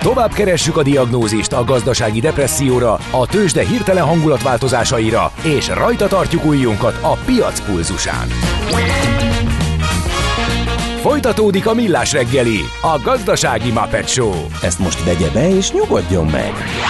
Tovább keressük a diagnózist a gazdasági depresszióra, a tőzsde hirtelen hangulatváltozásaira, és rajta tartjuk ujjunkat a piac pulzusán. Folytatódik a Millás reggeli, a gazdasági Muppet Show. Ezt most vegye be és nyugodjon meg!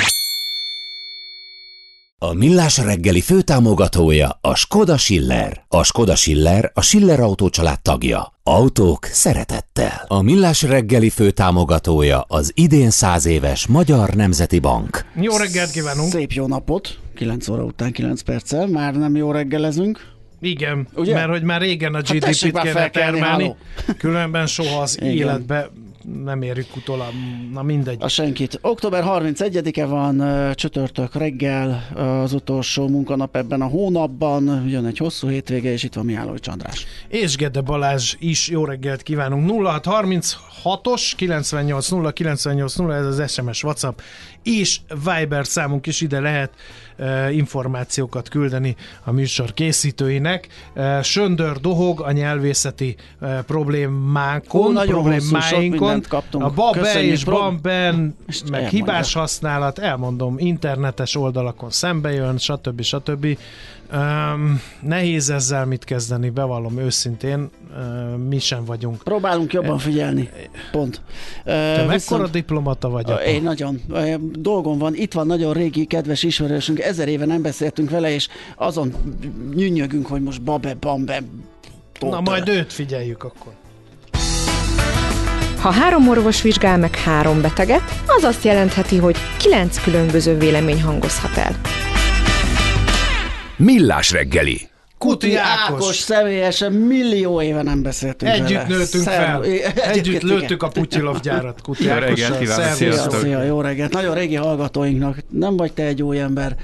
A Millás reggeli főtámogatója a Skoda Schiller. A Skoda Schiller a Schiller Autó család tagja. Autók szeretettel. A Millás reggeli főtámogatója az idén 100 éves Magyar Nemzeti Bank. Jó reggelt kívánunk! Szép jó napot! 9 óra után 9 perccel. Már nem jó reggelezünk. Igen, ugye? Mert hogy már régen a GDP-t kéne termelni, különben soha az életbe nem érjük utol, na mindegy. A senkit. Október 31-e van, csütörtök reggel, az utolsó munkanap ebben a hónapban, jön egy hosszú hétvége, és itt van Mihálovics András. És Gede Balázs is, jó reggelt kívánunk. 0636-os 980 980, ez az SMS, WhatsApp és Viber számunk is, ide lehet információkat küldeni a műsor készítőinek. Söndör dohog a nyelvészeti problémáinkon, a babbe és bamben, meg hibás használat, elmondom, internetes oldalakon szembe jön, stb. Nehéz ezzel mit kezdeni, bevallom őszintén, mi sem vagyunk. Próbálunk jobban figyelni, pont. Te mekkora diplomata vagy? Én nagyon. Dolgom van, itt van nagyon régi kedves ismerősünk, 1000 éve nem beszéltünk vele, és azon nyűnyögünk, hogy most bambe. Na majd őt figyeljük akkor. Ha 3 orvos vizsgál meg 3 beteget, az azt jelentheti, hogy 9 különböző vélemény hangozhat el. Millás reggeli. Kuti Ákos személyesen millió éve nem beszéltünk együtt vele. Nőttünk fel. Együtt lőttük a Putyilov gyárat. Kuti Ákossal. Szia, jó reggelt. Nagyon régi hallgatóinknak. Nem vagy te egy új ember,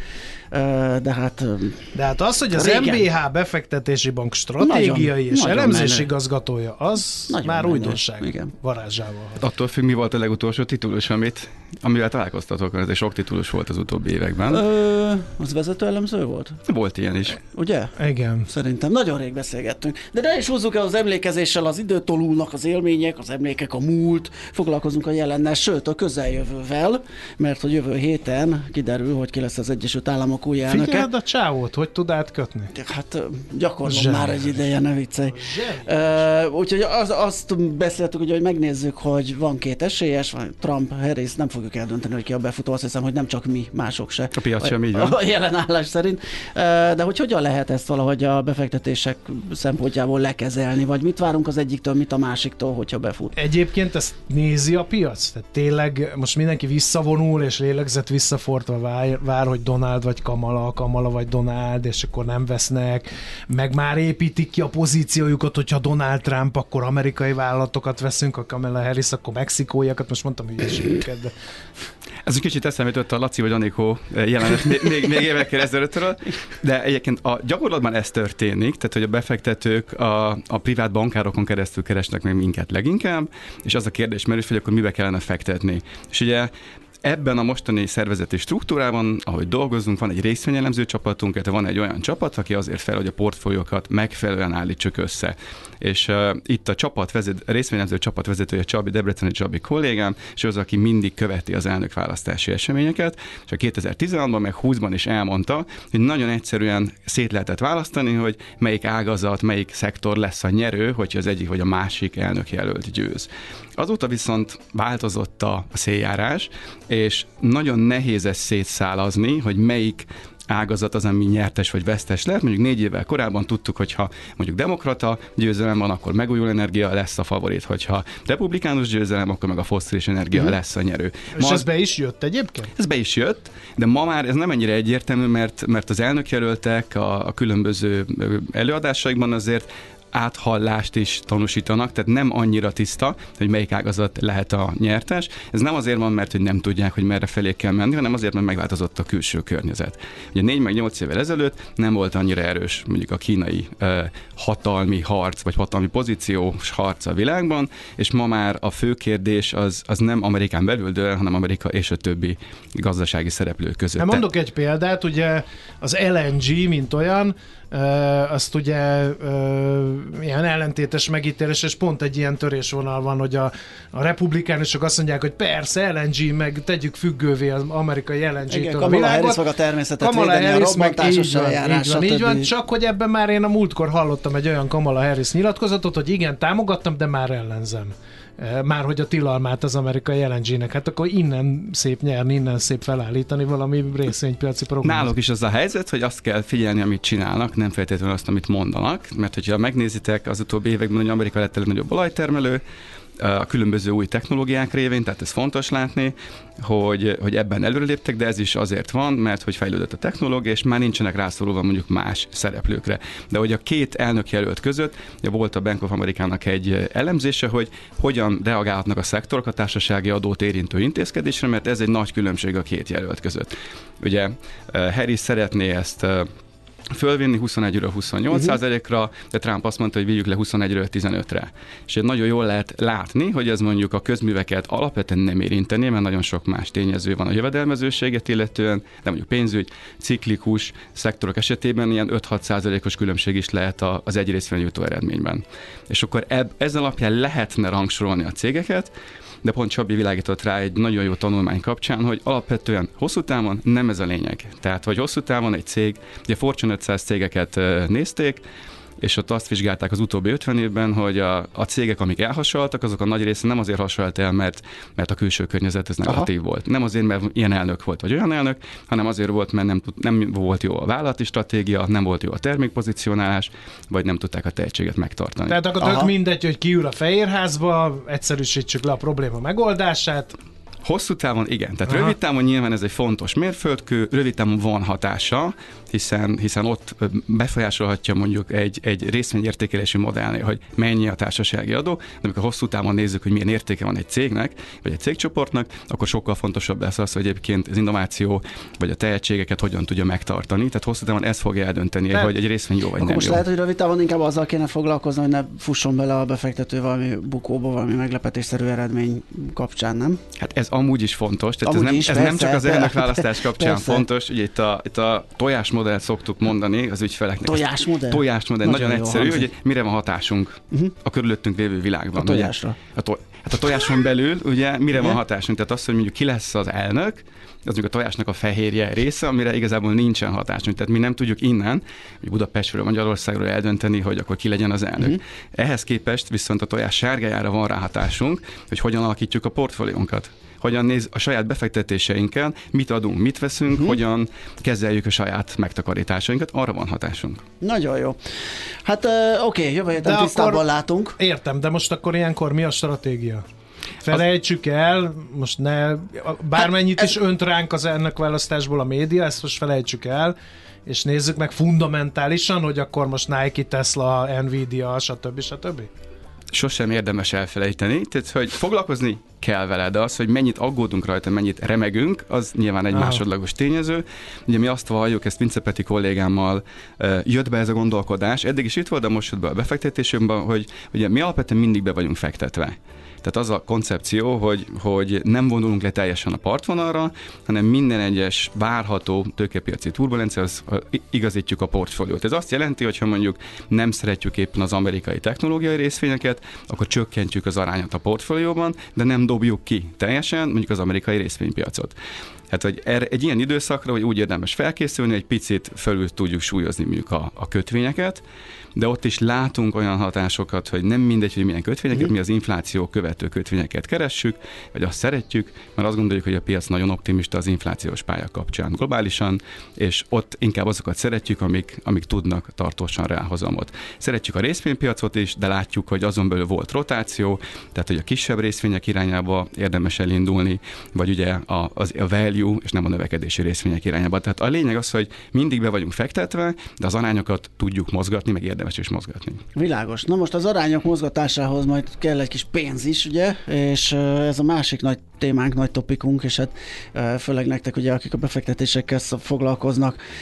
de hát az, hogy az régen. MBH befektetési bank stratégiai és elemzési igazgatója, az nagyon már újdonság varázsával. Attól függ, mi volt a legutolsó titulus, amivel találkoztatok, ez egy sok titulus volt az utóbbi években. Az vezető elemző volt? Volt ilyen is. Ugye? Igen. Szerintem nagyon rég beszélgettünk. De ne is húzzuk el az emlékezéssel, az időt tolulnak az élmények, az emlékek, a múlt, foglalkozunk a jelennel, sőt a közeljövővel, mert hogy jövő héten kiderül, hogy ki lesz az Egyesült Államok új elnöke. Figyeld a csávót, hogy tud átkötni? Hát gyakorlom már egy ideje, ne viccelj. Úgyhogy azt beszéltük, hogy megnézzük, hogy van 2 esélyes, Trump, Harris, nem fogjuk eldönteni, hogy ki a befutó, azt hiszem, hogy nem csak mi, mások se. A piac sem így van. A jelen állás szerint. De hogy hogyan lehet ezt valahogy a befektetések szempontjából lekezelni, vagy mit várunk az egyiktől, mit a másiktól, hogyha befut? Egyébként ezt nézi a piac? Tehát tényleg most mindenki visszavonul, és lélegzet visszafordva vár, hogy Donald vagy Kamala vagy Donald, és akkor nem vesznek, meg már építik ki a pozíciójukat, hogyha Donald Trump, akkor amerikai vállalatokat veszünk, a Kamala Harris, akkor mexikóiakat, most mondtam hülyeségeket, de... Ez egy kicsit eszembe jutott a Laci vagy Anikó jelenet még évekkel ezelőttről, de egyébként a gyakorlatban ez történik, tehát hogy a befektetők a privát bankárokon keresztül keresnek meg minket leginkább, és az a kérdés merül, hogy akkor mibe kellene fektetni. És ugye ebben a mostani szervezeti struktúrában, ahogy dolgozunk, van egy részvényelemző csapatunk, illetve van egy olyan csapat, aki azért fel, hogy a portfóliókat megfelelően állítsuk össze. És itt a részvényelemző csapat vezetője Csabi, Debreceni Csabi kollégám, és az, aki mindig követi az elnökválasztási eseményeket, és a 2016-ban meg 20-ban is elmondta, hogy nagyon egyszerűen szét lehetett választani, hogy melyik ágazat, melyik szektor lesz a nyerő, hogyha az egyik vagy a másik elnökjelölt győz. Azóta viszont változott a széljárás, és nagyon nehéz ezt szétszálazni, hogy melyik ágazat az, ami nyertes vagy vesztes lehet. Mondjuk 4 évvel korábban tudtuk, hogyha mondjuk demokrata győzelem van, akkor megújuló energia lesz a favorit, hogyha republikánus győzelem, akkor meg a fosszilis energia lesz a nyerő. És ez be is jött egyébként? Ez be is jött, de ma már ez nem ennyire egyértelmű, mert az elnökjelöltek a különböző előadásaikban azért áthallást is tanúsítanak, tehát nem annyira tiszta, hogy melyik ágazat lehet a nyertes. Ez nem azért van, mert hogy nem tudják, hogy merre felé kell menni, hanem azért, mert megváltozott a külső környezet. Ugye 4-8 évvel ezelőtt nem volt annyira erős mondjuk a kínai hatalmi harc, vagy hatalmi pozíciós harc a világban, és ma már a fő kérdés az nem Amerikán belül dől, hanem Amerika és a többi gazdasági szereplő között. Mondok egy példát, ugye az LNG, mint olyan, azt ugye ilyen ellentétes megítélés, és pont egy ilyen törésvonal van, hogy a republikánusok azt mondják, hogy persze LNG, meg tegyük függővé az amerikai LNG-től a világot. Kamala Harris fog a természetet védeni, a robbantásos eljárás, így van, csak hogy ebben már én a múltkor hallottam egy olyan Kamala Harris nyilatkozatot, hogy igen, támogattam, de már ellenzem. Már hogy a tilalmát az amerikai LNG-nek, hát akkor innen szép nyerni, innen szép felállítani valami részvénypiaci programot. Náluk is az a helyzet, hogy azt kell figyelni, amit csinálnak, nem feltétlenül azt, amit mondanak, mert hogyha megnézitek az utóbbi években, hogy Amerika lett a legnagyobb olajtermelő, a különböző új technológiák révén, tehát ez fontos látni, hogy ebben előreléptek, de ez is azért van, mert hogy fejlődött a technológia, és már nincsenek rászorulva mondjuk más szereplőkre. De hogy a két elnökjelölt között volt a Bank of America-nak egy elemzése, hogy hogyan reagálhatnak a szektorok a társasági adót érintő intézkedésre, mert ez egy nagy különbség a két jelölt között. Ugye Harris szeretné ezt fölvinni 21-ről 28%-ra, de Trump azt mondta, hogy vigyük le 21-ről 15-re. És nagyon jól lehet látni, hogy ez mondjuk a közműveket alapvetően nem érinteni, mert nagyon sok más tényező van a jövedelmezőséget illetően, de mondjuk pénzügy, ciklikus szektorok esetében ilyen 5-6%-os különbség is lehet az egy részvényre jutó eredményben. És akkor ez alapján lehetne rangsorolni a cégeket, de pont Csabi világított rá egy nagyon jó tanulmány kapcsán, hogy alapvetően hosszú távon nem ez a lényeg. Tehát, hogy hosszú távon egy cég, ugye Fortune 500 cégeket nézték, és ott azt vizsgálták az utóbbi 50 évben, hogy a cégek, amik elhasonlottak, azok a nagy része nem azért hasonlott el, mert a külső környezet ez negatív volt. Nem azért, mert ilyen elnök volt, vagy olyan elnök, hanem azért volt, mert nem volt jó a vállalati stratégia, nem volt jó a termékpozicionálás, vagy nem tudták a tehetséget megtartani. Tehát akkor tök mindegy, hogy kiül a Fehérházba, egyszerűsítsük le a probléma megoldását. Hosszú távon igen, tehát rövid távon nyilván ez egy fontos mérföldkő, rövid távon van hatása, hiszen ott befolyásolhatja mondjuk egy részvényértékelési modellnél, hogy mennyi a társasági adó, de amikor hosszú távon nézzük, hogy milyen értéke van egy cégnek, vagy egy cégcsoportnak, akkor sokkal fontosabb lesz az, hogy egyébként az innováció, vagy a tehetségeket hogyan tudja megtartani. Tehát hosszú távon ez fogja eldönteni, hogy egy részvény jó vagy nem most jó. Lehet, hogy rövid távon inkább azzal kéne foglalkozni, hogy ne fusson bele a befektető valami bukóba, valami meglepetésszerű eredmény kapcsán, nem? Hát ez amúgy is fontos, tehát amúgy ez nem csak az elnökválasztás kapcsán fontos, ugye itt a tojásmodellt szoktuk mondani az ügyfeleknek. Tojásmodell. Nagyon egyszerű, hogy mire van hatásunk a körülöttünk lévő világban. A tojásra. Hát a tojáson belül, ugye, mire van hatásunk? Tehát az, hogy mondjuk ki lesz az elnök, az mondjuk a tojásnak a fehérje része, amire igazából nincsen hatásunk. Tehát mi nem tudjuk innen, Budapestről, Magyarországról eldönteni, hogy akkor ki legyen az elnök. Ehhez képest viszont a tojás sárgájára van rá hatásunk, hogy hogyan alakítjuk a portfóliónkat. Hogyan néz a saját befektetéseinkkel, mit adunk, mit veszünk, hogyan kezeljük a saját megtakarításainkat, arra van hatásunk. Nagyon jó. Hát oké, jövő héten tisztában látunk. Értem, de most akkor ilyenkor mi a stratégia? Felejtsük el, most ne, bármennyit is önt ránk az elnökválasztásból a média, ezt most felejtsük el, és nézzük meg fundamentálisan, hogy akkor most Nike, Tesla, Nvidia, stb. Sosem érdemes elfelejteni, tehát hogy foglalkozni kell vele, de az, hogy mennyit aggódunk rajta, mennyit remegünk, az nyilván egy másodlagos tényező. Ugye mi azt valljuk, ezt Vince Peti kollégámmal jött be ez a gondolkodás, eddig is itt volt, de most jött be a befektetésünkben, hogy ugye mi alapvetően mindig be vagyunk fektetve. Tehát az a koncepció, hogy nem vonulunk le teljesen a partvonalra, hanem minden egyes várható tőkepiaci turbulenciához igazítjuk a portfóliót. Ez azt jelenti, hogy ha mondjuk nem szeretjük éppen az amerikai technológiai részvényeket, akkor csökkentjük az arányat a portfólióban, de nem dobjuk ki teljesen mondjuk az amerikai részvénypiacot. Hát, hogy egy ilyen időszakra, hogy úgy érdemes felkészülni, egy picit felül tudjuk súlyozni mondjuk a kötvényeket, de ott is látunk olyan hatásokat, hogy nem mindegy, hogy milyen kötvényeket, mi az infláció követő kötvényeket keressük, vagy azt szeretjük, mert azt gondoljuk, hogy a piac nagyon optimista az inflációs pálya kapcsán globálisan, és ott inkább azokat szeretjük, amik tudnak tartósan reálhozamot. Szeretjük a részvénypiacot is, de látjuk, hogy azon belül volt rotáció, tehát hogy a kisebb részvények irányába érdemes elindulni, vagy ugye a value, és nem a növekedési részvények irányába. Tehát a lényeg az, hogy mindig be vagyunk fektetve, de az arányokat tudjuk mozgatni, meg érdemes is mozgatni. Világos. Na most az arányok mozgatásához majd kell egy kis pénz is, ugye? És ez a másik nagy témánk, nagy topikunk, és hát főleg nektek, ugye, akik a befektetésekkel foglalkoznak,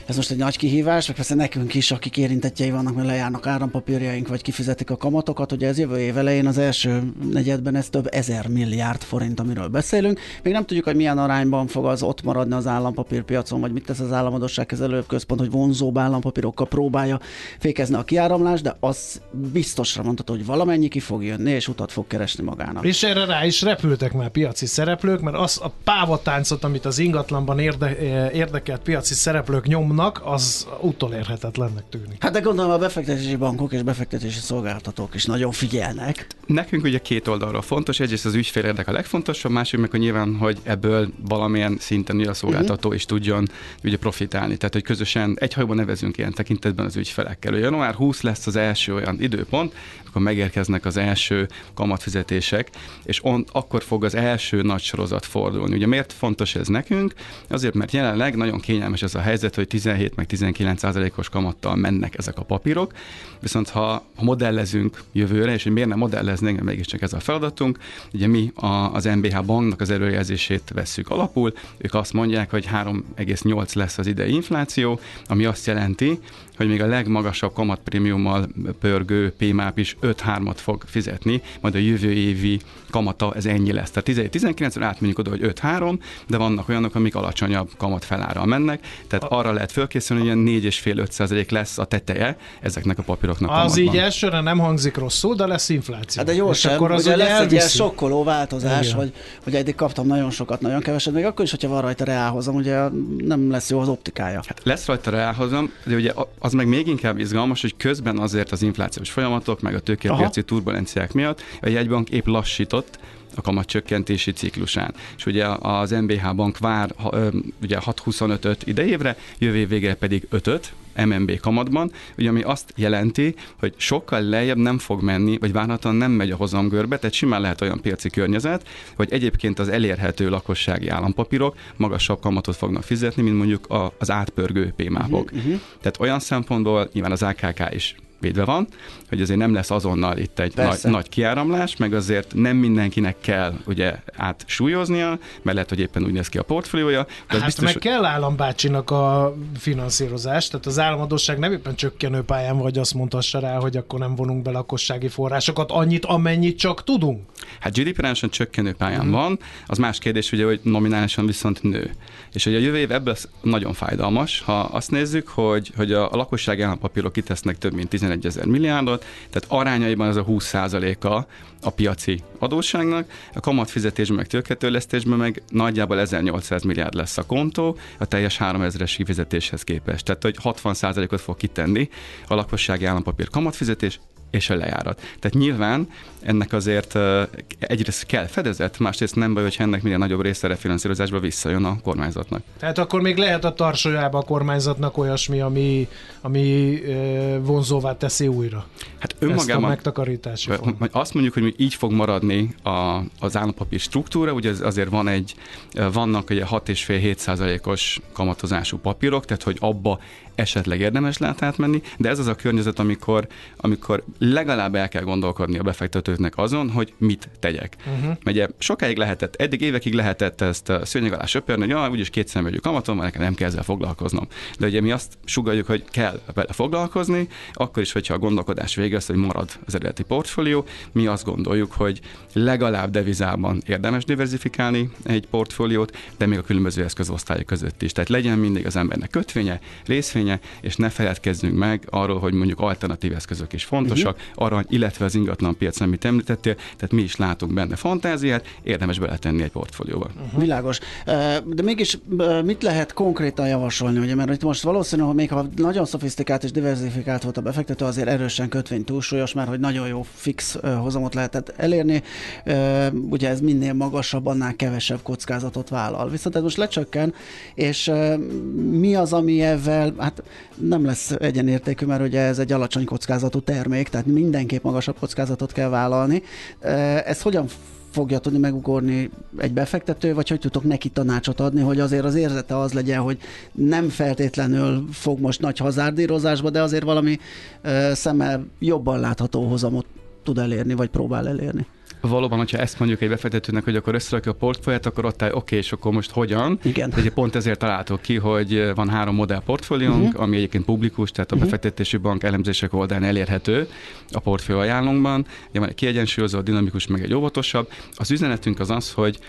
Ez most egy nagy kihívás, meg persze nekünk is, akik érintettjei vannak, mert lejárnak árampapírjaink, vagy kifizetik a kamatokat. Ugye ez jövő év elején, az első negyedben ez több 1000 milliárd forint, amiről beszélünk. Még nem tudjuk, hogy milyen arányban fog az ott maradni az állampapírpiacon, vagy mit tesz az Államadósságkezelő Központ, hogy vonzóbb állampapírokkal próbálja fékezni a kiáramlást, de az biztosra mondható, hogy valamennyi ki fog jönni, és utat fog keresni magának. És erre rá is repültek már piaci szereplők, mert az a pávatáncot, amit az ingatlanban érdekelt piaci szereplők nyomnak, az utolérhetetlennek tűnik. Hát de gondolom a befektetési bankok és befektetési szolgáltatók is nagyon figyelnek. Nekünk ugye két oldalról fontos, egyrészt az ügyfél érdek a legfontosabb, másik meg, hogy nyilván, hogy ebből valamilyen szinten a szolgáltató is tudjon ugye profitálni. Tehát, hogy közösen egy hajóban nevezünk ilyen tekintetben az ügyfelekkel. Ugye január 20 lesz az első olyan időpont, akkor megérkeznek az első kamatfizetések, és akkor fog az első nagy sorozat fordulni. Ugye miért fontos ez nekünk? Azért, mert jelenleg nagyon kényelmes ez a helyzet, hogy 17 meg 19%-os kamattal mennek ezek a papírok, viszont ha modellezünk jövőre, és hogy miért nem modelleznénk, mert mégiscsak ez a feladatunk, ugye mi az NBH banknak az előrejelzését vesszük alapul, ők azt mondják, hogy 3,8 lesz az idei infláció, ami azt jelenti, hogy még a legmagasabb kamatprémiummal pörgő PMAP is 5,3-at fog fizetni, majd a jövő évi kamata ez ennyi lesz. Tehát 19-re átmegyünk oda, hogy 5,3, de vannak olyanok, amik alacsonyabb kamat felárral mennek, tehát arra lehet fölkészülni, hogy ilyen 4,5-5% lesz a teteje ezeknek a papíroknak. Az kamatban. Így elsőre nem hangzik rosszul, de lesz infláció. Hát de jó sem, akkor az ugye lesz elviszi. egy ilyen sokkoló változás, hogy eddig kaptam nagyon sokat, nagyon keveset, még akkor is, hogyha van rajta reálhozam, ugye nem lesz jó az optikája. Hát lesz rajta reálhozam, de ugye az meg még inkább izgalmas, hogy közben azért az inflációs folyamatok, meg a tőkepiaci turbulenciák miatt a jegybank épp lassított a kamatcsökkentési ciklusán. És ugye az NBH bank vár ugye 6,25-öt idejévre, jövő év végére pedig 5-öt MNB kamatban, ugye ami azt jelenti, hogy sokkal lejjebb nem fog menni, vagy várhatóan nem megy a hozamgörbe, tehát simán lehet olyan piaci környezet, hogy egyébként az elérhető lakossági állampapírok magasabb kamatot fognak fizetni, mint mondjuk az átpörgő PMAP-ok. Tehát olyan szempontból nyilván az AKK is védve van, hogy azért nem lesz azonnal itt egy nagy kiáramlás, meg azért nem mindenkinek kell ugye átsúlyoznia, mert lehet, hogy éppen úgy néz ki a portfóliója. Hát biztos, meg kell állambácsinak a finanszírozás, tehát az államadósság nem éppen csökkenő pályán, vagy azt mondhassa rá, hogy akkor nem vonunk be lakossági forrásokat annyit, amennyit csak tudunk. Hát GDP-rányosan csökkenő pályán van, az más kérdés ugye, hogy nominálisan viszont nő. És ugye a jövő év ebből nagyon fájdalmas, ha azt nézzük, hogy a lakossági állampapírok kitesznek több mint 11 000 milliárdot, tehát arányaiban ez a 20%-a a piaci adósságnak, a kamatfizetésben meg tőketörlesztésben meg nagyjából 1800 milliárd lesz a kontó, a teljes 3000-es kifizetéshez képest. Tehát, hogy 60%-ot fog kitenni a lakossági állampapír kamatfizetés és a lejárat. Tehát nyilván ennek azért egyrészt kell fedezet, másrészt nem baj, hogy ennek minél nagyobb része refinanszírozásba visszajön a kormányzatnak. Tehát akkor még lehet a tarsójába a kormányzatnak olyasmi, ami vonzóvá teszi újra hát önmagában, ezt a megtakarítási formát. Azt mondjuk, hogy így fog maradni az állampapír struktúra, ugye azért vannak ugye 6,5-7%-os kamatozású papírok, tehát hogy abba esetleg érdemes lehet átmenni, de ez az a környezet, amikor legalább el kell gondolkodni a befektetőknek azon, hogy mit tegyek. Ugye sokáig lehetett, eddig évekig lehetett ezt szőnyeg alá söpörni, hogy úgyis kétszenvedő kamaton, mert nekem nem kell ezzel foglalkoznom. De ugye mi azt sugalljuk, hogy kell vele foglalkozni, akkor is, hogyha a gondolkodás vége az, hogy marad az eredeti portfólió, mi azt gondoljuk, hogy legalább devizában érdemes diversifikálni egy portfóliót, de még a különböző eszközosztályok között is. Tehát legyen mindig az embernek kötvénye, részvénye, és ne feledkezzünk meg arról, hogy mondjuk alternatív eszközök is fontosak, arany, illetve az ingatlan piac, amit említettél, tehát mi is látunk benne fantáziát, érdemes beletenni egy portfólióba. Világos. De mégis mit lehet konkrétan javasolni, ugye, mert itt most valószínű, hogy még ha nagyon szofisztikált és diversifikált volt a befektető, azért erősen kötvény túlsúlyos, mert hogy nagyon jó fix hozamot lehetett elérni. Ugye ez minél magasabb, annál kevesebb kockázatot vállal. Viszont ez most lecsökken, és mi az, ami ezzel, hát nem lesz egyenértékű, mert ugye ez egy alacsony kockázatú termék, tehát mindenképp magasabb kockázatot kell vállalni. Ez hogyan fogja tudni megugorni egy befektető, vagy hogy tudok neki tanácsot adni, hogy azért az érzete az legyen, hogy nem feltétlenül fog most nagy hazárdírozásba, de azért valami szemmel jobban látható hozamot tud elérni, vagy próbál elérni. valóban, hogyha ezt mondjuk egy befektetőnek, hogy akkor összerakja a portfóliót, akkor ott áll, oké, és akkor most hogyan? Igen. De pont ezért találtuk ki, hogy van 3 modell portfóliónk, ami egyébként publikus, tehát a befektetési bank elemzések oldalán elérhető a portfólió ajánlónkban. Ugye van egy kiegyensúlyozó, dinamikus, meg egy óvatosabb. Az üzenetünk az,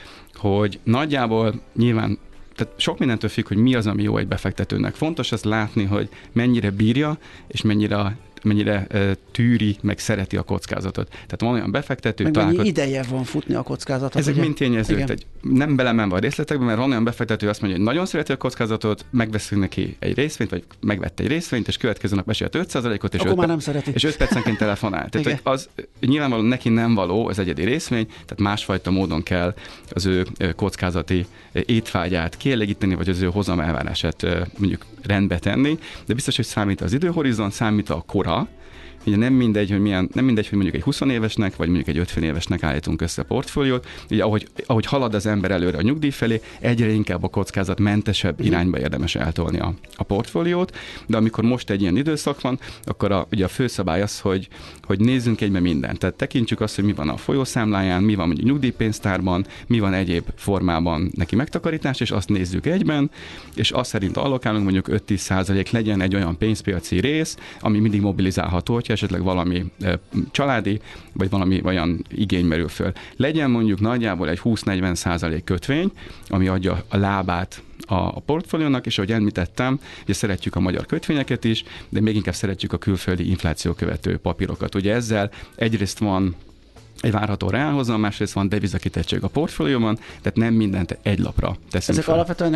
hogy nagyjából nyilván tehát sok mindentől függ, hogy mi az, ami jó egy befektetőnek. Fontos azt látni, hogy mennyire bírja, és mennyire tűri, meg szereti a kockázatot. Tehát van olyan befektető, meg mennyi ideje van futni a kockázatot. Ezek mind tényezők. Nem belemenve a részletekbe, mert van olyan befektető, azt mondja, hogy nagyon szereti a kockázatot, megveszünk neki egy részvényt, vagy megvette egy részvényt, és következő nap besélt 5%-ot, és 5 percenként telefonál. Tehát hogy az nyilvánvalóan neki nem való az egyedi részvény, tehát másfajta módon kell az ő kockázati étvágyát kielégíteni, vagy az ő hozam elvárását mondjuk rendbe tenni, de biztos, hogy számít az időhorizont, számít a kora. Ugye nem mindegy, hogy mondjuk egy 20 évesnek, vagy mondjuk egy 50 évesnek állítunk össze a portfóliót. Ugye ahogy halad az ember előre a nyugdíj felé, egyre inkább a kockázatmentesebb irányba érdemes eltolni a portfóliót, de amikor most egy ilyen időszak van, akkor ugye a főszabály az, hogy nézzünk egybe mindent. Tehát tekintsük azt, hogy mi van a folyószámláján, mi van mondjuk nyugdíjpénztárban, mi van egyéb formában neki megtakarítás, és azt nézzük egyben, és azt szerint allokálunk mondjuk 5-10% legyen egy olyan pénzpiaci rész, ami mindig mobilizálható, hogyha esetleg valami családi, vagy valami olyan igény merül föl. Legyen mondjuk nagyjából egy 20-40% kötvény, ami adja a lábát a portfóliónak, és ahogy említettem, ugye szeretjük a magyar kötvényeket is, de még inkább szeretjük a külföldi infláció követő papírokat. Ugye ezzel egyrészt van egy várható reálhozam, másrészt van devizakitettség a portfólióban, tehát nem mindent egy lapra teszünk. Ezek fel. Alapvetően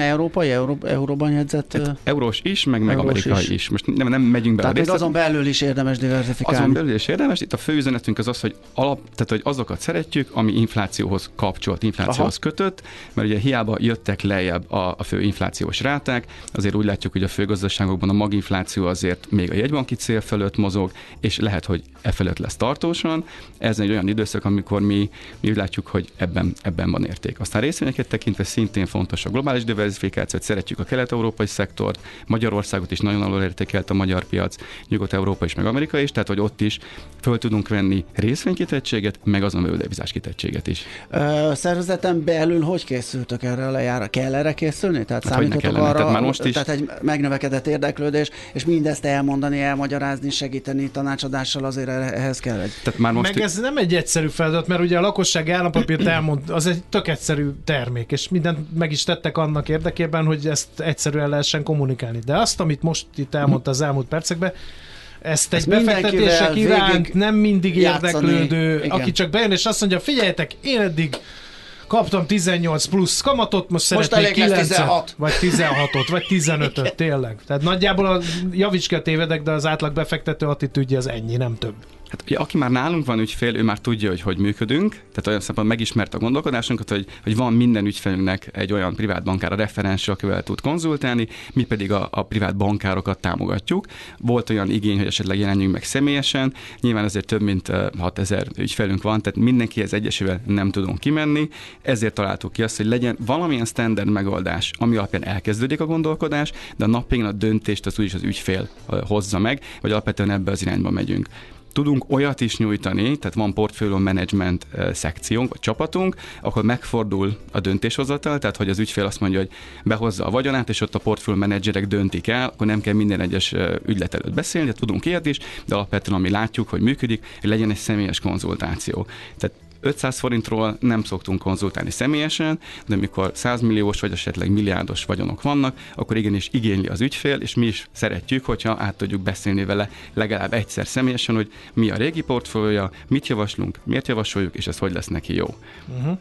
euróban jegyzett? Eurós is, meg amerikai is. Most nem megyünk bele. Tehát azon belül is érdemes diversifikálni. Azon belül is érdemes. Itt a fő üzenetünk az, hogy hogy azokat szeretjük, ami inflációhoz kapcsolt, inflációhoz kötött, mert ugye hiába jöttek lejjebb a fő inflációs ráták, azért úgy látjuk, hogy a főgazdaságokban a maginfláció azért még a jegybanki cél fölött mozog, és lehet, hogy e fölött lesz tartósan. Ez egy olyan időszak, amikor mi úgy látjuk, hogy ebben van érték. Aztán részvényeket tekintve szintén fontos a globális diversifikáció, hogy szeretjük a kelet-európai szektort, Magyarországot is nagyon alul értékelt a magyar piac, Nyugat-Európa is, meg Amerika is, tehát hogy ott is föl tudunk venni részvénykitettséget, meg azon belül devizás kitettséget is. Szervezeten belül hogy készültök erre a lejára? Kell erre készülni? Tehát számítotok arra, tehát már most is. Tehát egy megnövekedett érdeklődés, és mindezt elmondani, elmagyarázni, segíteni tanácsadással azért ehhez kell egy. Tehát már most meg ez nem egy egyszerű feladat, mert ugye a lakossági állampapírt elmond, az egy tök egyszerű termék, és mindent meg is tettek annak érdekében, hogy ezt egyszerűen lehessen kommunikálni. De azt, amit most itt elmondta az elmúlt percekben, ezt egy befektetések iránt nem mindig érdeklődő, aki csak bejön és azt mondja, figyeljetek, én eddig kaptam 18 plusz kamatot, most szeretnék 9-et, vagy 16-ot, vagy 15-öt, tényleg. Tehát nagyjából javíts ki a tévedek, de az átlag befektető attitűdje az ennyi, nem több. Hát ugye, aki már nálunk van ügyfél, ő már tudja, hogy működünk, tehát olyan szempontból megismert a gondolkodásunkat, hogy van minden ügyfelünknek egy olyan privát bankára referensre, akivel tud konzultálni, mi pedig a privát bankárokat támogatjuk. Volt olyan igény, hogy esetleg jelenjünk meg személyesen, nyilván ezért több mint 6000 ügyfelünk van, tehát mindenkihez egyesével nem tudunk kimenni, ezért találtuk ki azt, hogy legyen valamilyen standard megoldás, ami alapján elkezdődik a gondolkodás, de a nap végén a döntést az úgyis az ügyfél hozza meg, vagy alapvetően ebbe az irányba megyünk. Tudunk olyat is nyújtani, tehát van portfólió management szekciónk, vagy csapatunk, akkor megfordul a döntéshozatal, tehát hogy az ügyfél azt mondja, hogy behozza a vagyonát, és ott a portfólió menedzserek döntik el, akkor nem kell minden egyes ügylet előtt beszélni, tehát tudunk ilyet is, de alapvetően ami látjuk, hogy működik, hogy legyen egy személyes konzultáció. Tehát 500 forintról nem szoktunk konzultálni személyesen, de amikor 100 milliós vagy esetleg milliárdos vagyonok vannak, akkor igenis igényli az ügyfél, és mi is szeretjük, hogyha át tudjuk beszélni vele legalább egyszer személyesen, hogy mi a régi portfóliója, mit javaslunk, miért javasoljuk, és ez hogy lesz neki jó. Uh-huh.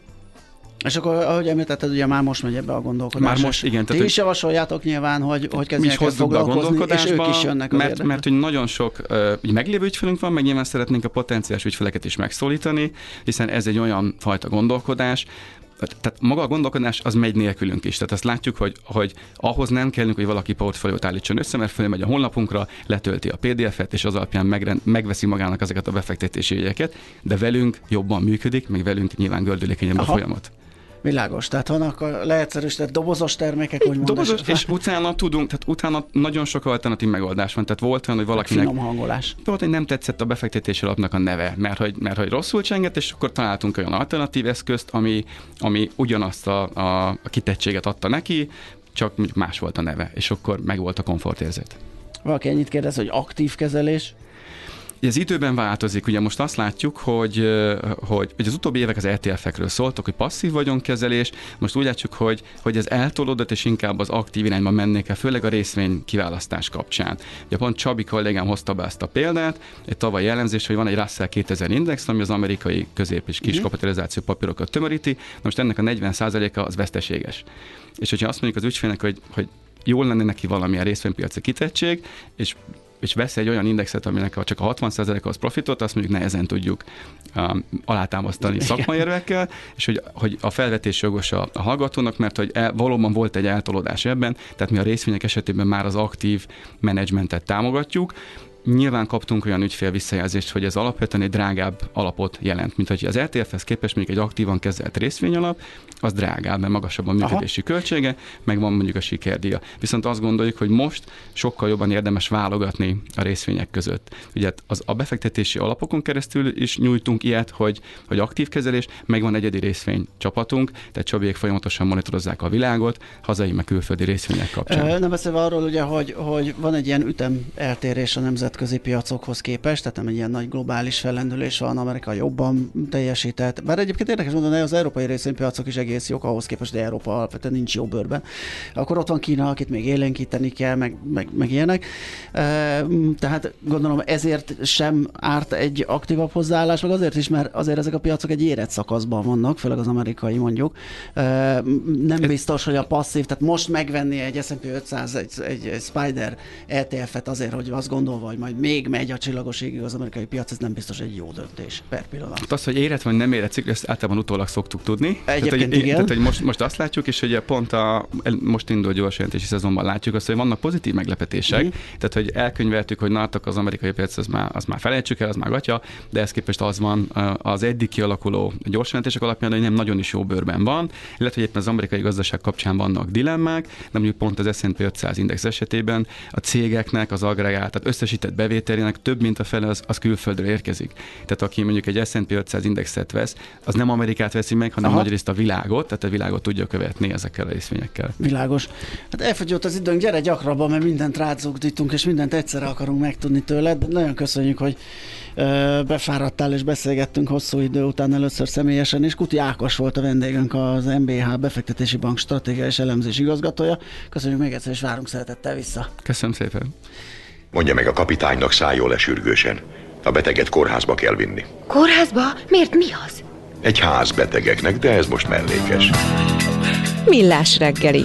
És akkor, ahogy említetted, ugye már most megy ebbe a gondolkodás. Már most, igen. Ti is javasoljátok nyilván, hogy kezdjenek el foglalkozni, és ők is jönnek mert hogy nagyon sok meglévő ügyfelünk van, meg nyilván szeretnénk a potenciális ügyfeleket is megszólítani, hiszen ez egy olyan fajta gondolkodás, tehát maga a gondolkodás az megy nélkülünk is. Tehát azt látjuk, hogy ahhoz nem kellünk, hogy valaki portfóliót állítson össze, mert fölmegy a honlapunkra, letölti a PDF-et, és az alapján megveszi magának ezeket a befektetési jegyeket, de velünk jobban működik, meg velünk nyilván gördülékenyebb a folyamat. Világos, tehát vannak a leegyszerűsített dobozos termékek, hogy dobozos, és utána tehát utána nagyon sok alternatív megoldás van. Tehát volt olyan, hogy valakinek... Finom hangolás. Volt, hogy nem tetszett a befektetési alapnak a neve, mert hogy rosszul csengett, és akkor találtunk olyan alternatív eszközt, ami ugyanazt a kitettséget adta neki, csak más volt a neve, és akkor meg volt a komfortérzet. Valaki ennyit kérdez, hogy aktív kezelés? Ez időben változik. Ugye most azt látjuk, hogy az utóbbi évek az ETF-ekről szóltak, hogy passzív vagyonkezelés. Most úgy látjuk, hogy ez eltolódott, és inkább az aktív irányba mennék el, főleg a részvény kiválasztás kapcsán. Ugye pont Csabi kollégám hozta be ezt a példát, egy tavalyi jellemzés, hogy van egy Russell 2000 index, ami az amerikai közép- és kis kapitalizáció papírokat tömöríti. Most ennek a 40%-a az veszteséges. És hogyha azt mondjuk az ügyfélnek, hogy jól lenne neki valamilyen részvénypiaci kitettség, és vesz egy olyan indexet, aminek csak a 60%-a az profitot, azt mondjuk nehezen tudjuk alátámasztani szakmai érvekkel, és hogy a felvetés jogos a hallgatónak, mert hogy valóban volt egy eltolódás ebben, tehát mi a részvények esetében már az aktív menedzsmentet támogatjuk. Nyilván kaptunk olyan ügyfél visszajelzést, hogy ez alapvetően egy drágább alapot jelent, mint hogy az ETF-hez képest mondjuk egy aktívan kezelt részvényalap, az drágább, mert magasabb a működési költsége, meg van mondjuk a sikerdíja. Viszont azt gondoljuk, hogy most sokkal jobban érdemes válogatni a részvények között. Ugye a befektetési alapokon keresztül is nyújtunk ilyet, hogy aktív kezelés, meg van egyedi részvény csapatunk, tehát Csabiék folyamatosan monitorozzák a világot, hazai meg külföldi részvények kapcsán. Nem beszélve arról, ugye, hogy van egy ilyen ütemeltérés a nemzetközi piacokhoz képest, tehát nem egy ilyen nagy globális fellendülés van, Amerika jobban teljesített. Bár egyébként érdekes mondani, az európai részvénypiacok is egész jók ahhoz képest, hogy Európa alapvetően nincs jó bőrben. Akkor ott van Kína, akit még élénkíteni kell, meg ilyenek. Tehát gondolom ezért sem árt egy aktívabb hozzáállás, meg azért is, mert azért ezek a piacok egy érett szakaszban vannak, főleg az amerikai mondjuk. Nem biztos, hogy a passzív, tehát most megvenni egy S&P 500, egy Spider ETF-et azért, hogy azt gondolva, hogy majd még megy a csillagos égig az amerikai piac, ez nem biztos egy jó döntés per pillanat. Az, hogy érett vagy nem érett cikk, ezt általában utólag szoktuk tudni. Egyébként igen. Tehát, hogy most azt látjuk, és ugye pont most indul gyors jelentési szezonban látjuk azt, hogy vannak pozitív meglepetések. Tehát, hogy elkönyveltük, hogy az amerikai piac, az már felejtsük el, az már gatya, de ezt képest az van az eddig kialakuló gyors jelentések alapján, hogy nem nagyon is jó bőrben van, illetve éppen az amerikai gazdaság kapcsán vannak dilemmák, de mondjuk pont az S&P 500 index esetében a cégeknek az agregált, tehát összesített bevételének több mint a fele az külföldről érkezik. Tehát aki mondjuk egy S&P 500 indexet vesz, az nem Amerikát veszi meg, hanem nagyrészt a világot, tehát a világot tudja követni ezekkel a részvényekkel. Világos. Hát elfogyott az időnk, gyere gyakrabban, mert mindent rázugdítunk, és mindent egyszerre akarunk megtudni tőled. De nagyon köszönjük, hogy befáradtál és beszélgettünk hosszú idő után először személyesen, és Kuti Ákos volt a vendégünk, az MBH Befektetési Bank stratégiai és elemzés igazgatója. Köszönjük még egyszer, és várunk szeretettel vissza. Köszönöm szépen. Mondja meg a kapitánynak, szálljon le sürgősen. A beteget kórházba kell vinni. Kórházba? Miért, mi az? Egy ház betegeknek, de ez most mellékes. Millás reggeli.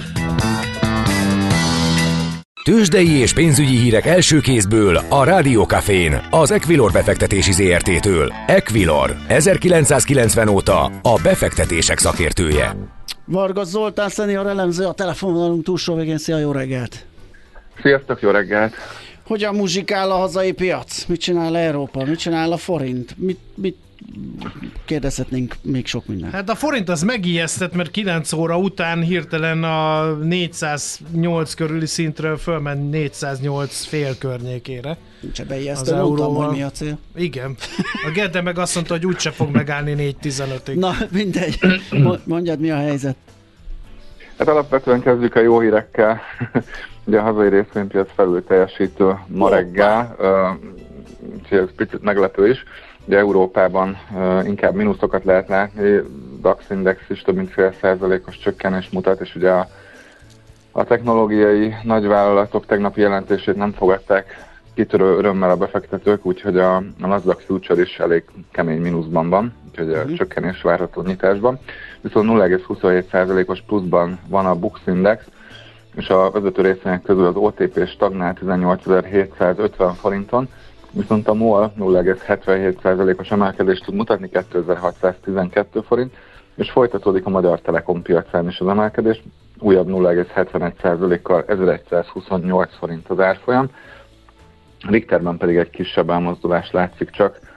Tőzsdei és pénzügyi hírek első kézből a Rádiókafén, az Equilor befektetési ZRT-től. Equilor, 1990 óta a befektetések szakértője. Vargas Zoltán szenior elemző a telefonvonalunk túlsó végén. Szia, jó reggelt! Sziasztok, jó reggelt! Hogyan muzsikál a hazai piac? Mit csinál Európa? Mit csinál a forint? Mit kérdezhetnénk még sok minden? Hát a forint az megijesztett, mert 9 óra után hirtelen a 408 körüli szintről fölment 408 fél környékére. Nincs beijesztő, mondtam, hogy mi a cél. Igen. A Gede meg azt mondta, hogy úgyse fog megállni 4.15-ig. Na, mindegy. Mondjad, mi a helyzet? Hát alapvetően kezdjük a jó hírekkel. Ugye a hazai részvénypiac felül teljesítő ma reggel, úgyhogy ez picit meglepő is. Ugye Európában inkább mínuszokat lehet látni, DAX index is több mint 0,5%-os csökkenést mutat, és ugye a technológiai nagyvállalatok tegnapi jelentését nem fogadták kitörő örömmel a befektetők, úgyhogy a Nasdaq Future is elég kemény mínuszban van, úgyhogy a csökkenés várható nyitásban. Viszont 0,27%-os pluszban van a Bux Index, és a vezető részvények közül az OTP stagnál 18.750 forinton, viszont a MOL 0,77%-os emelkedést tud mutatni 2612 forint, és folytatódik a Magyar Telekom piacán is az emelkedés, újabb 0,71%-kal 1128 forint az árfolyam. Richterben pedig egy kisebb elmozdulás látszik csak,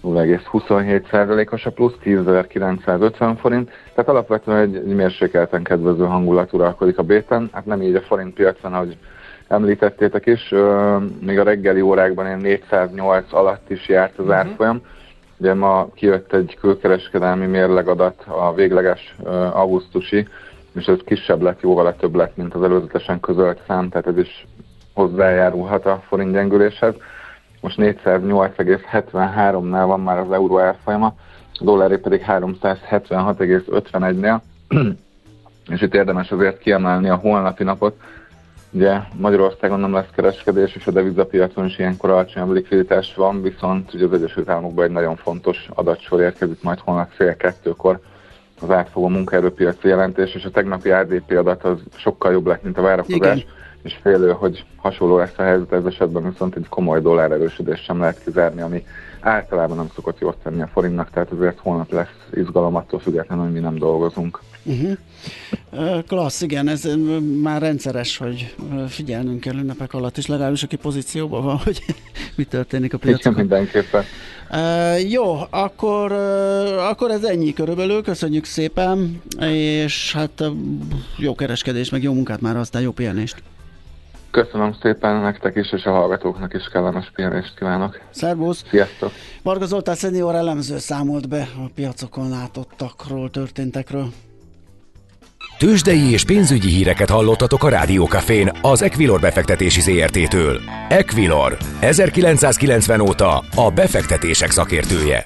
0,27%-os a plusz, 10.950 forint, tehát alapvetően egy mérsékelten kedvező hangulat uralkodik a béten, hát nem így a forint piacon, ahogy említettétek is, még a reggeli órákban ilyen 408 alatt is járt az árfolyam. Ugye ma kijött egy külkereskedelmi mérlegadat, a végleges augusztusi, és ez kisebb lett, jóval több lett, mint az előzetesen közölt szám, tehát ez is hozzájárulhat a forint gyengüléshez. Most 408,73-nál van már az euró árfolyama, a dolláré pedig 376,51-nél, és itt érdemes azért kiemelni a holnapi napot. Ugye Magyarországon nem lesz kereskedés, és a devizapiacon is ilyenkor alacsonyabb likviditás van, viszont ugye az Egyesült Államokban egy nagyon fontos adatsor érkezik majd holnap fél 2-kor, az átfogó munkaerőpiaci jelentés, és a tegnapi ADP adat az sokkal jobb lett, mint a várakozás. Igen. És félő, hogy hasonló lesz a helyzet, ez esetben viszont egy komoly dollárerősödés sem lehet kizárni, ami általában nem szokott jót tenni a forintnak, tehát azért holnap lesz izgalom attól függetlenül, hogy mi nem dolgozunk. Klassz, igen, ez már rendszeres, hogy figyelnünk kell ünnepek alatt is, legalábbis aki pozícióban van, hogy mi történik a piacon. Igen, mindenképpen. Jó, akkor ez ennyi körülbelül, köszönjük szépen, és hát jó kereskedés, meg jó munkát már, aztán jó pihenést. Köszönöm szépen nektek is, és a hallgatóknak is kellemes pihenést kívánok. Szervusz! Sziasztok! Varga Zoltán szenior elemző számolt be a piacokon látottakról, történtekről. Tőzsdei és pénzügyi híreket hallottatok a Rádió Cafén az Equilor befektetési ZRT-től. Equilor, 1990 óta a befektetések szakértője.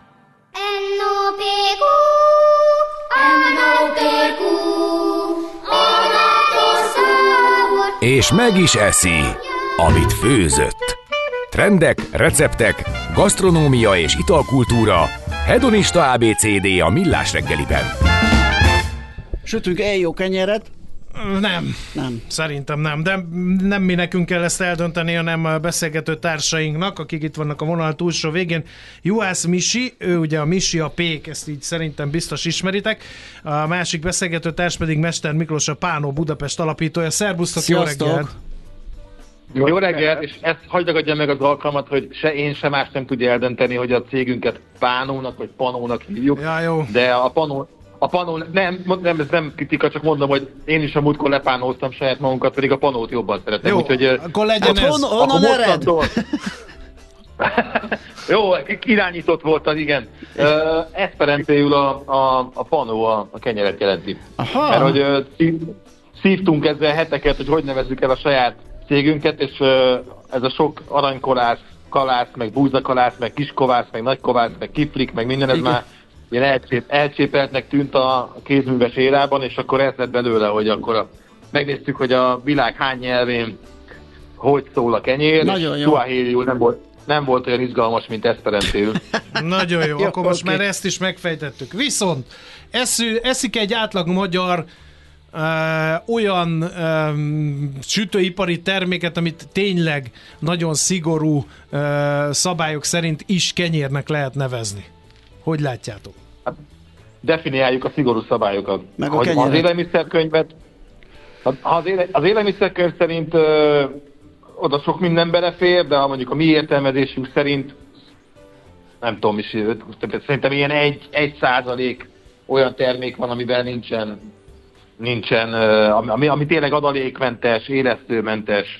És meg is eszi, amit főzött. Trendek, receptek, gasztronómia és italkultúra, hedonista ABCD a Millás reggeliben. Sütünk jó kenyeret? Nem. Szerintem nem, de nem mi nekünk kell ezt eldönteni, hanem a beszélgető társainknak, akik itt vannak a vonal túlsó végén. Juhász Misi, ő ugye a Misi a Pék, ezt így szerintem biztos ismeritek. A másik beszélgető társ pedig Mester Miklós, a Pánó Budapest alapítója. Szerbusztok, jó reggelt! Jó reggelt, és ezt hagyd ragadjam meg az alkalmat, hogy se én, se más nem tudja eldönteni, hogy a cégünket Pánónak vagy Panónak hívjuk. Ja, jó. De a Panó, nem, ez nem kritika, csak mondom, hogy én is a múltkor lepánóztam saját magunkat, pedig a Panót jobban szeretem. Jó, úgyhogy, akkor legyen ez. Honnan ered? Jó, irányított volt az, igen. Eszperentéül a Panó a kenyeret jelenti. Aha. Mert hogy szívtunk ezzel heteket, hogy nevezzük el a saját cégünket, és ez a sok aranykolász, kalász, meg búzakalász, meg kiskovász, meg nagykovász, meg kiflik, meg minden, ez már ilyen elcsépeltnek tűnt a kézműves érában, és akkor ez lett belőle, hogy akkor megnéztük, hogy a világ hány nyelvén hogy szól a kenyér. Nagyon jó. Suahiliul nem volt olyan izgalmas, mint eszperentéül. Nagyon jó, akkor most már ezt is megfejtettük. Viszont eszik egy átlag magyar olyan sütőipari terméket, amit tényleg nagyon szigorú szabályok szerint is kenyérnek lehet nevezni. Hogy látjátok? Hát, definiáljuk a szigorú szabályokat. Meg a az élelmiszerkönyvet, az élelmiszerkönyv szerint oda sok minden belefér, de mondjuk a mi értelmezésünk szerint nem tudom is, szerintem ilyen 1% olyan termék van, amiben nincsen ami tényleg adalékmentes, élesztőmentes,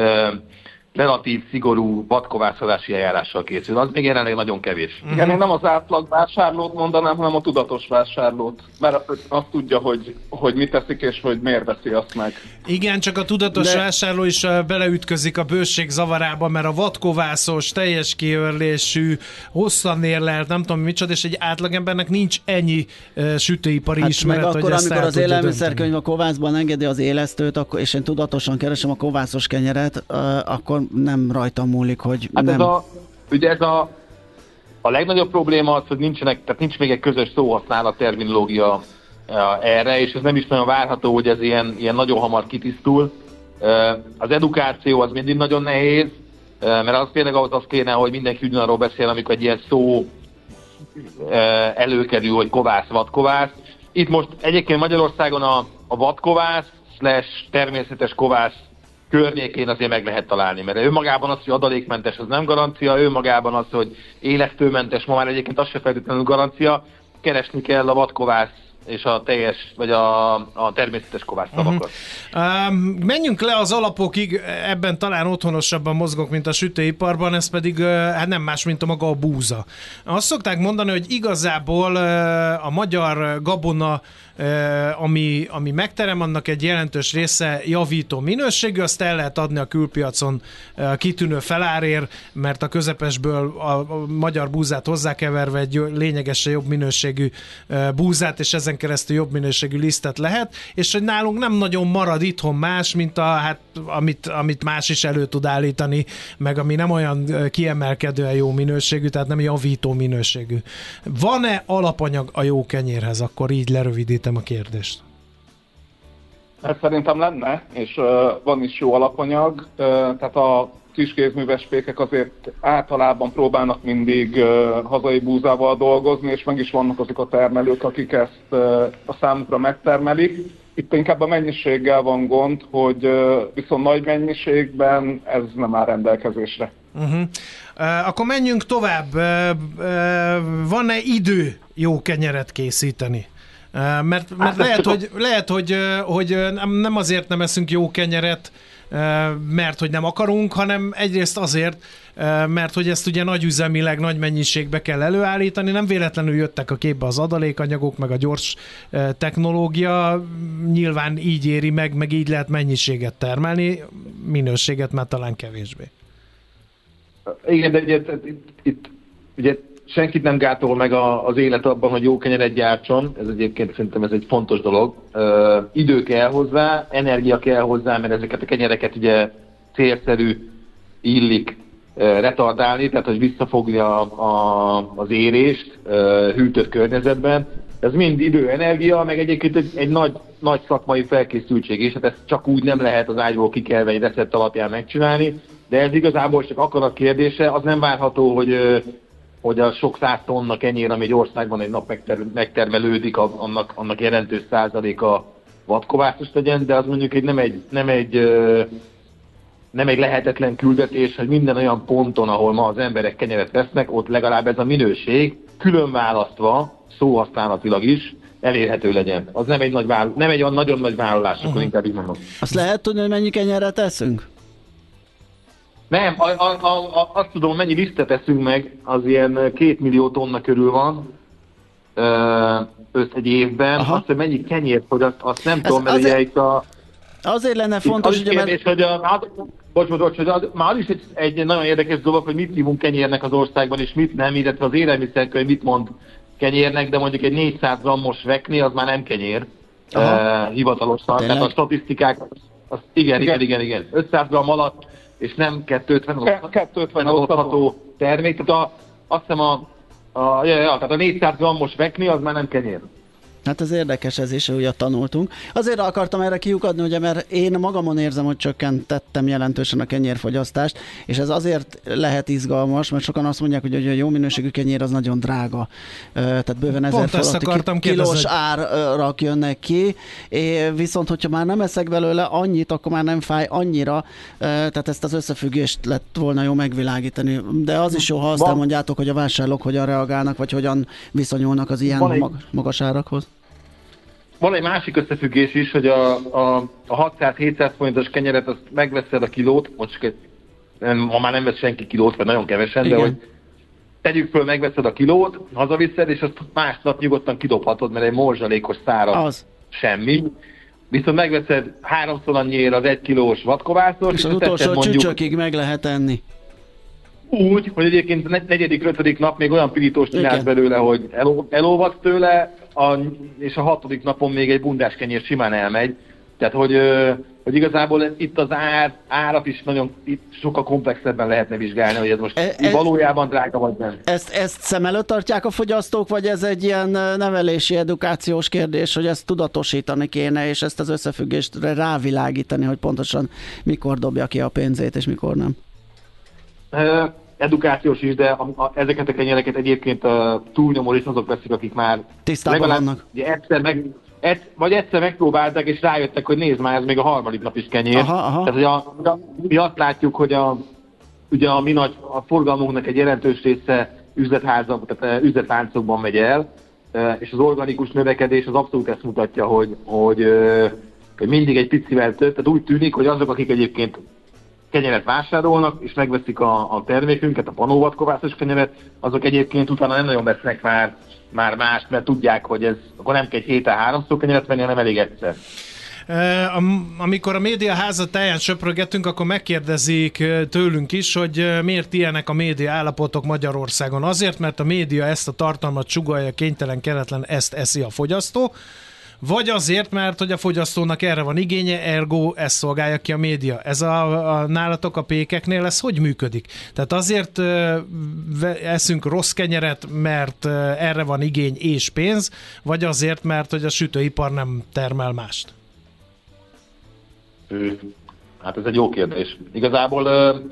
relatív szigorú vadkovászolási eljárással készül. Az még jelenleg nagyon kevés. Igen, én nem az átlag vásárlót mondanám, hanem a tudatos vásárlót. Mert azt tudja, hogy mit teszik, és hogy miért veszi azt meg. Igen, csak a tudatos vásárló is beleütközik a bőség zavarába, mert a vadkovászos, teljes kiörlésű, hosszan érlelt, nem tudom micsoda, és egy átlagembernek nincs ennyi sütőipari ismeret, meg hogy akkor, ezt amikor az élelmiszerkönyv a kovászban engedi az élesztőt, és én tudatosan keresem a kovászos kenyeret, akkor nem rajtam múlik, hogy hát nem... Ez a legnagyobb probléma az, hogy nincs még egy közös szóhasználat, terminológia erre, és ez nem is nagyon várható, hogy ez ilyen nagyon hamar kitisztul. Az edukáció az mindig nagyon nehéz, mert az tényleg az kéne, hogy mindenki ugyanarról beszél, amikor egy ilyen szó előkerül, hogy kovász, vadkovász. Itt most egyébként Magyarországon a vadkovász / természetes kovász környékén azért meg lehet találni, mert önmagában az, hogy adalékmentes, az nem garancia, önmagában az, hogy élektőmentes, ma már egyébként az se feltétlenül garancia, keresni kell a vadkovász és a teljes, vagy a természetes kovász szavakat. Menjünk le az alapokig, ebben talán otthonosabban mozgok, mint a sütőiparban, ez pedig hát nem más, mint a maga a búza. Azt szokták mondani, hogy igazából a magyar gabona, ami megterem, annak egy jelentős része javító minőségű, azt el lehet adni a külpiacon kitűnő felárért, mert a közepesből a magyar búzát hozzákeverve egy lényegesen jobb minőségű búzát, és ezen keresztül jobb minőségű lisztet lehet, és hogy nálunk nem nagyon marad itthon más, mint amit más is elő tud állítani, meg ami nem olyan kiemelkedően jó minőségű, tehát nem javító minőségű. Van-e alapanyag a jó kenyérhez? Akkor így lerövidítem a kérdést. Hát szerintem lenne, és van is jó alapanyag, tehát a kiskézműves pékek azért általában próbálnak mindig hazai búzával dolgozni, és meg is vannak azok a termelők, akik ezt a számukra megtermelik. Itt inkább a mennyiséggel van gond, hogy viszont nagy mennyiségben ez nem áll rendelkezésre. Akkor menjünk tovább. Van-e idő jó kenyeret készíteni? Mert lehet, hogy nem azért nem eszünk jó kenyeret, mert hogy nem akarunk, hanem egyrészt azért, mert hogy ezt ugye nagyüzemileg, nagy mennyiségbe kell előállítani, nem véletlenül jöttek a képbe az adalékanyagok, meg a gyors technológia, nyilván így éri meg így lehet mennyiséget termelni, minőséget már talán kevésbé. Igen, de itt ugye senkit nem gátol meg az élet abban, hogy jó kenyeret gyártson, ez egyébként szerintem ez egy fontos dolog. Idő kell hozzá, energia kell hozzá, mert ezeket a kenyereket ugye célszerű illik retardálni, tehát hogy visszafogni az érést hűtött környezetben. Ez mind idő, energia, meg egyébként egy nagy szakmai felkészültség, és hát ezt csak úgy nem lehet az ágyból kikelve egy recept alapján megcsinálni, de ez igazából csak akarat kérdése, az nem várható, hogy a sok száz tonna kenyér, ami egy országban egy nap megtermelődik, annak jelentős százaléka vadkovászos legyen, de az mondjuk nem egy lehetetlen küldetés, hogy minden olyan ponton, ahol ma az emberek kenyeret vesznek, ott legalább ez a minőség külön választva, szóhasználatilag is, elérhető legyen. Az nem egy olyan nagyon nagy vállalás, akkor inkább így mondom. Azt lehet tudni, hogy mennyi kenyeret teszünk? Nem, azt tudom, mennyi lisztet eszünk meg, az ilyen 2 millió tonna körül van egy évben. Aha. Azt, hogy mennyi kenyért, hogy azt nem tudom, mert ugye itt azért lenne fontos, hogy már is egy nagyon érdekes dolog, hogy mit hívunk kenyérnek az országban, és mit nem, illetve az élelmiszerkönyv mit mond kenyérnek, de mondjuk egy 400 grammos vekni, az már nem kenyér hivatalosan. Tényleg? Tehát a statisztikák, igen. 500 gramm alatt, és nem 250 osztható termék. Tehát azt hiszem tehát a 400 grammos vekni, az már nem kenyér. Hát ez érdekes, ez is, újat tanultunk. Azért akartam erre kiukadni, ugye, mert én magamon érzem, hogy csökkentettem jelentősen a kenyérfogyasztást, és ez azért lehet izgalmas, mert sokan azt mondják, hogy a jó minőségű kenyér az nagyon drága. Tehát bőven 1000 forint kilós árak jönnek ki, viszont hogyha már nem eszek belőle annyit, akkor már nem fáj annyira, tehát ezt az összefüggést lett volna jó megvilágítani. De az is jó, ha azt elmondjátok, hogy a vásárlók hogyan reagálnak, vagy hogyan viszonyulnak az ilyen magas árakhoz. Van egy másik összefüggés is, hogy a 600-700 forintos kenyeret, azt megveszed a kilót, most ma már nem vesz senki kilót, vagy nagyon kevesen, igen. De hogy tegyük föl, megveszed a kilót, hazaviszed, és azt másnap nyugodtan kidobhatod, mert egy morzsalékos száraz semmi. Viszont megveszed 3-szor annyiért az 1 kilós vadkovászos, és az utolsó csücsökig meg lehet enni. Úgy, hogy egyébként 4.-5. nap még olyan pirítóst csinálsz belőle, hogy elolvadsz tőle, és a 6. napon még egy bundás kenyér simán elmegy. Tehát, hogy igazából itt az árat is nagyon sokkal komplexebben lehetne vizsgálni, hogy ez most valójában drága vagy nem. Ezt szem előtt tartják a fogyasztók, vagy ez egy ilyen nevelési, edukációs kérdés, hogy ezt tudatosítani kéne, és ezt az összefüggést rávilágítani, hogy pontosan mikor dobja ki a pénzét, és mikor nem? Edukációs is, de ezeket a kenyereket egyébként túlnyomó is azok veszik, akik már tisztában vannak. Ugye vagy egyszer megpróbálták, és rájöttek, hogy nézd már, ez még a harmadik nap is kenyér. Tehát, mi azt látjuk, hogy ugye a forgalmunknak egy jelentős része tehát üzletláncokban megy el, és az organikus növekedés az abszolút ezt mutatja, hogy mindig egy picivel több, tehát úgy tűnik, hogy azok, akik egyébként kenyeret vásárolnak, és megveszik a termékünket, a panóvatkovászos kenyeret, azok egyébként utána nem nagyon vesznek már mást, mert tudják, hogy ez akkor nem kell egy héten 3-szor kenyeret venni, hanem elég egyszer. Amikor a médiaháza táján söprögetünk, akkor megkérdezik tőlünk is, hogy miért ilyenek a média állapotok Magyarországon. Azért, mert a média ezt a tartalmat sugallja, kénytelen, keretlen, ezt eszi a fogyasztó, vagy azért, mert hogy a fogyasztónak erre van igénye, ergo ezt szolgálja ki a média. Ez nálatok a pékeknél, ez hogy működik? Tehát azért eszünk rossz kenyeret, mert erre van igény és pénz, vagy azért, mert hogy a sütőipar nem termel mást? Hát ez egy jó kérdés. Igazából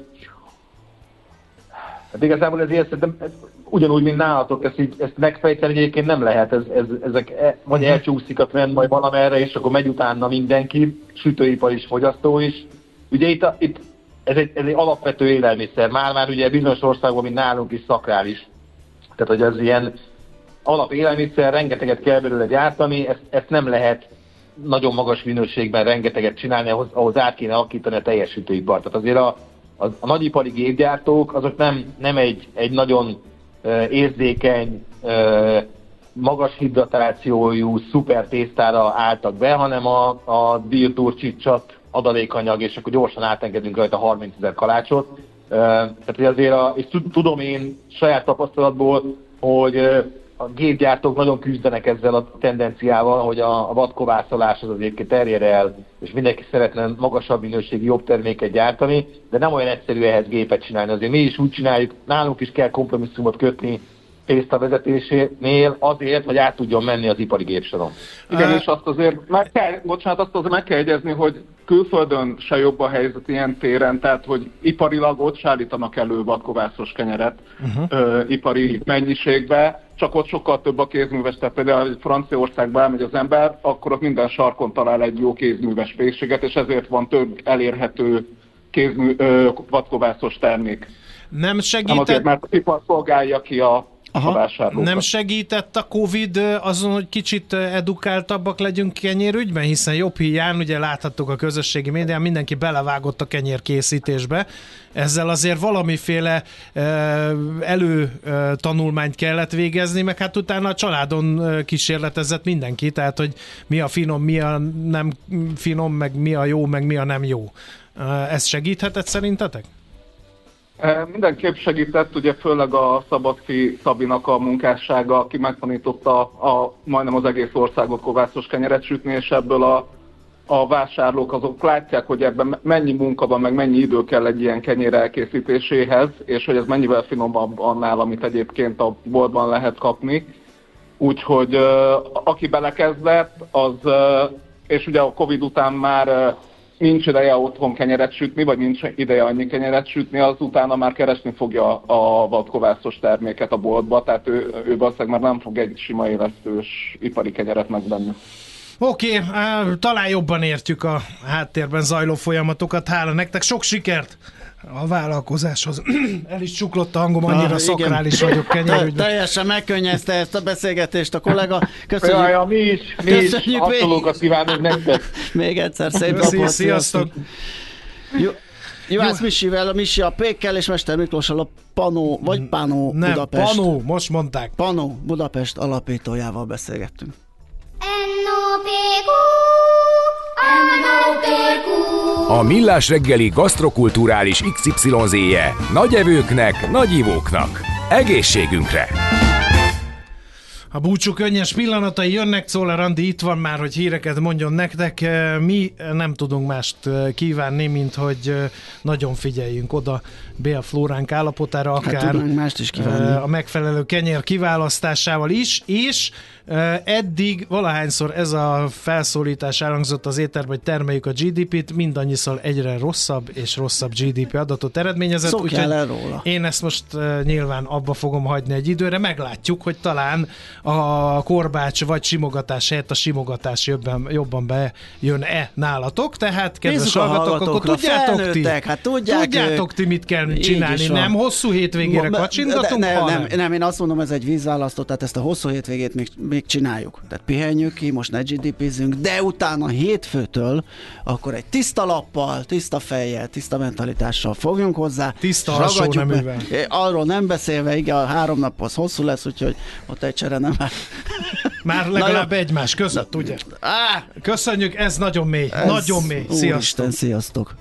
ez ilyen, szerintem ugyanúgy, mint nálatok, ezt megfejteni egyébként nem lehet. Ezek vagy elcsúszik a trend majd valamerre, és akkor megy utána mindenki, sütőipar is, fogyasztó is. Ugye itt ez egy alapvető élelmiszer. Már ugye bizonyos országban, mint nálunk is szakrális. Tehát, hogy az ilyen alapélelmiszer, rengeteget kell belőle gyártani, ezt nem lehet nagyon magas minőségben rengeteget csinálni, ahhoz át kéne alakítani a teljes sütőipart. Tehát azért a nagyipari gépgyártók azok nem egy nagyon érzékeny, magas hidratációjú, szuper tésztára álltak be, hanem a diltúrcsicsat, adalékanyag, és akkor gyorsan átengedünk rajta 30 000 kalácsot. Tehát azért, és tudom én saját tapasztalatból, hogy a gépgyártók nagyon küzdenek ezzel a tendenciával, hogy a vadkovászolás az azért terjed el, és mindenki szeretne magasabb minőségi, jobb terméket gyártani, de nem olyan egyszerű ehhez gépet csinálni. Azért mi is úgy csináljuk, nálunk is kell kompromisszumot kötni tészta vezetésénél azért, hogy át tudjon menni az ipari gépsoron. Igen, és azt azért meg kell jegyezni, hogy külföldön se jobb a helyzet ilyen téren, tehát hogy iparilag ott sállítanak elő vadkovászos kenyeret ipari mennyiségbe, csak ott sokkal több a kézműves, tehát például Franciaországba elmegy az ember, akkor ott minden sarkon talál egy jó kézműves fészséget, és ezért van több elérhető vadkovászos termék. Nem segített... Nem azért, mert az ipar szolgálja ki a vásárlókat. Nem segített a Covid azon, hogy kicsit edukáltabbak legyünk kenyérügyben, hiszen jobb hiány, ugye láthattuk a közösségi médián, mindenki belevágott a kenyérkészítésbe. Ezzel azért valamiféle előtanulmányt kellett végezni, meg hát utána a családon kísérletezett mindenki, tehát hogy mi a finom, mi a nem finom, meg mi a jó, meg mi a nem jó. Ez segíthetett szerintetek? Mindenképp segített, ugye főleg a Szabadfi Szabinak a munkássága, aki megtanította majdnem az egész országot kovászos kenyeret sütni, és ebből a vásárlók azok látják, hogy ebben mennyi munka van, meg mennyi idő kell egy ilyen kenyér elkészítéséhez, és hogy ez mennyivel finomabb annál, amit egyébként a boltban lehet kapni. Úgyhogy aki belekezdett, és ugye a Covid után már nincs ideje otthon kenyeret sütni, vagy nincs ideje annyi kenyeret sütni, az utána már keresni fogja a vadkovászos terméket a boltba, tehát ő valószínűleg már nem fog egy sima élesztős ipari kenyeret megvenni. Oké, talán jobban értjük a háttérben zajló folyamatokat. Hála nektek, sok sikert a vállalkozáshoz. El is csuklott a hangom, annyira szakrális vagyok kenyérügyben. Teljesen megkönnyezte ezt a beszélgetést a kollega. Köszönjük. Jaj, mi is hasonlókat kívánunk nektek. Még egyszer szép napot. Sziasztok. Juhász Misivel, a Misi a Pékkel, és Mester Miklóssal a Panó, vagy Panó Budapest. Nem, Panó, most mondták. Panó Budapest alapítójával beszélgettünk. A Millás reggeli gasztrokulturális XYZ-je nagy evőknek, nagy ivóknak. Egészségünkre! A búcsú könnyes pillanatai jönnek, Czoller Andi itt van már, hogy híreket mondjon nektek. Mi nem tudunk mást kívánni, mint hogy nagyon figyeljünk oda bélflóránk állapotára, akár mást is kívánni. A megfelelő kenyér kiválasztásával is, és Eddig valahányszor ez a felszólítás elhangzott az éterben, hogy termeljük a GDP-t, mindannyiszor egyre rosszabb és rosszabb GDP adatot eredményezett. Szokjál el róla. Én ezt most nyilván abba fogom hagyni egy időre, meglátjuk, hogy talán a korbács vagy simogatás helyett a simogatás jobban bejön-e nálatok, tehát kedves hallgatók, akkor tudjátok ti, mit kell csinálni, nem hosszú hétvégére kacsingatunk, nem, én azt mondom, ez egy vízválasztó, tehát ezt a hosszú hétvégét még csináljuk. Tehát pihenjük ki, most ne GDP-zünk, de utána hétfőtől akkor egy tiszta lappal, tiszta fejjel, tiszta mentalitással fogjunk hozzá. Tiszta alsó neművel. Arról nem beszélve, igen, a 3 nap az hosszú lesz, úgyhogy ott egy csere nem már legalább egymás között, ugye? Köszönjük, ez nagyon mély. Nagyon mély. Sziasztok. Úristen, sziasztok.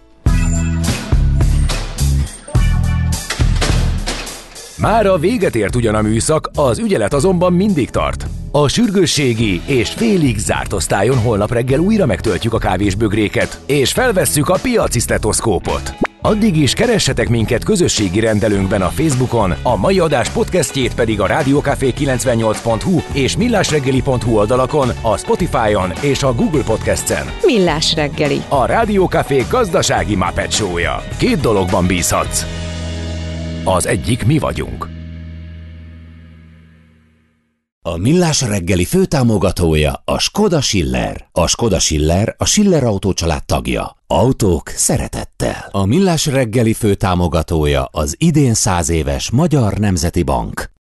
Mára véget ért ugyan a műszak, az ügyelet azonban mindig tart. A sürgősségi és félig zárt osztályon holnap reggel újra megtöltjük a kávésbögréket, és felvesszük a piaci sztetoszkópot. Addig is keressetek minket közösségi rendelőnkben a Facebookon, a mai adás podcastjét pedig a rádiókafé98.hu és millásreggeli.hu oldalakon, a Spotify-on és a Google Podcast-en. Millás reggeli. A Rádiókafé gazdasági Muppet show-ja. 2 dologban bízhatsz. Az egyik mi vagyunk. A Millás reggeli főtámogatója a Skoda Schiller. A Skoda Schiller a Schiller Autó család tagja. Autók szeretettel. A Millás reggeli főtámogatója az idén 100 éves Magyar Nemzeti Bank.